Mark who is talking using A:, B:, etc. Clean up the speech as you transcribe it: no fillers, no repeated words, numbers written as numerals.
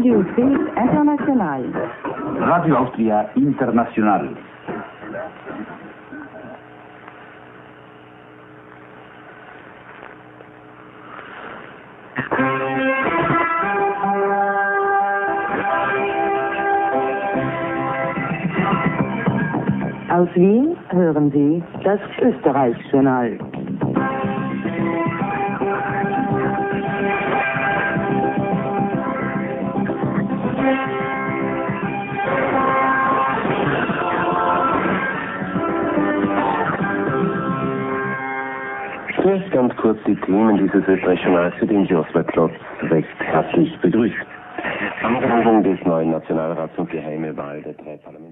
A: Radio Suisse International.
B: Radio Austria International.
A: Aus Wien hören Sie das Österreich-Journal.
C: Zuerst ganz kurz die Themen dieses Österreich-Journals, zu denen Sie Oswald Klotz recht herzlich begrüßt. Anhörung des neuen Nationalrats und geheime Wahl der 3 Parlamente.